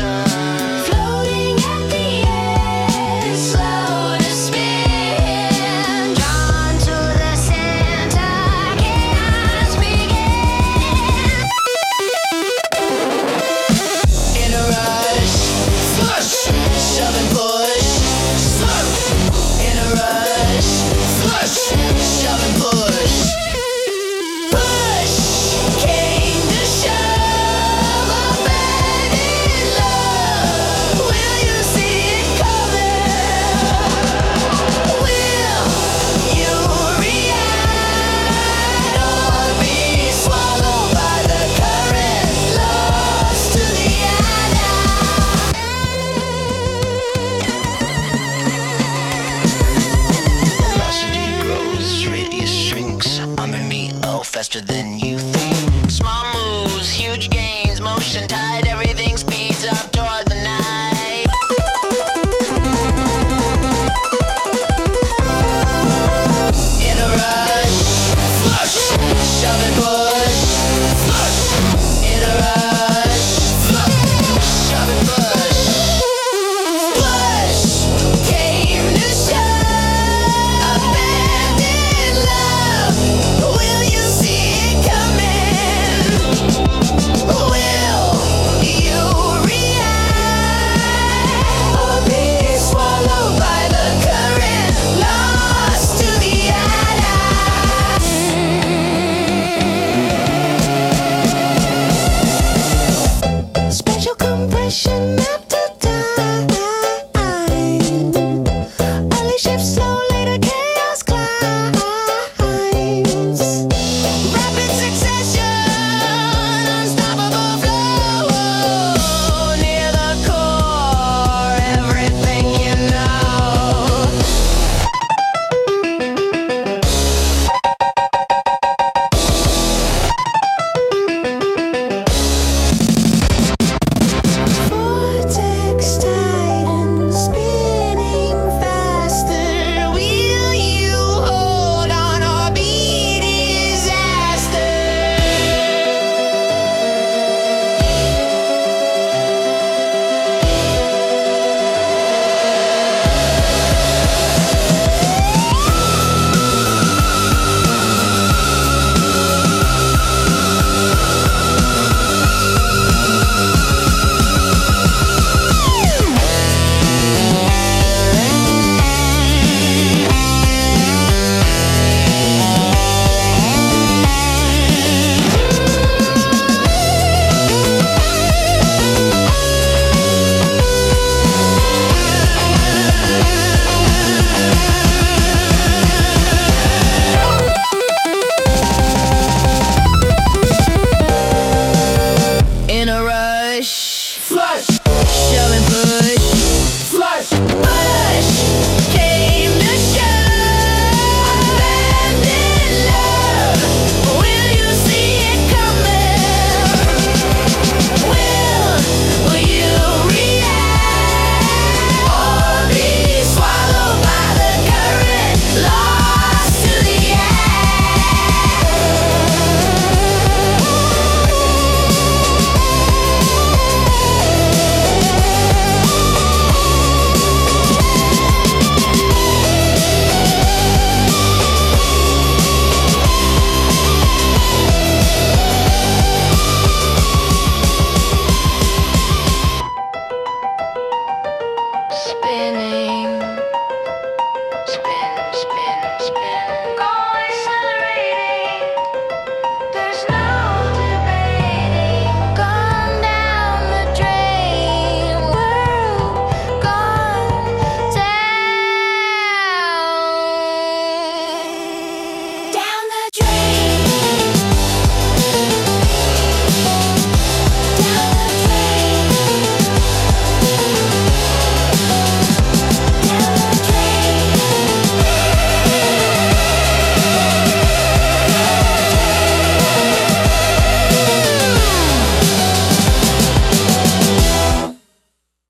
Floating at the edge, slow to spin, drawn to the center, chaos begin. In a rush, flush, shove and push, slurp. In a rush, flush, shove and push. Push came to shove, abandoned love. Will you see it coming? Will you react or be swallowed by the current, lost to the Velocity grows, radius shrinks. I'm a meatloaf faster than you think. Small moves, huge gains, motion tide, everything speeds up toward the night. in a rush, flush, shove and push, flush. In a rush, flush, shove and push. Push came to shove, abandoned love. Will you see it coming? Will you react or be swallowed by the current, lost to the Special compression.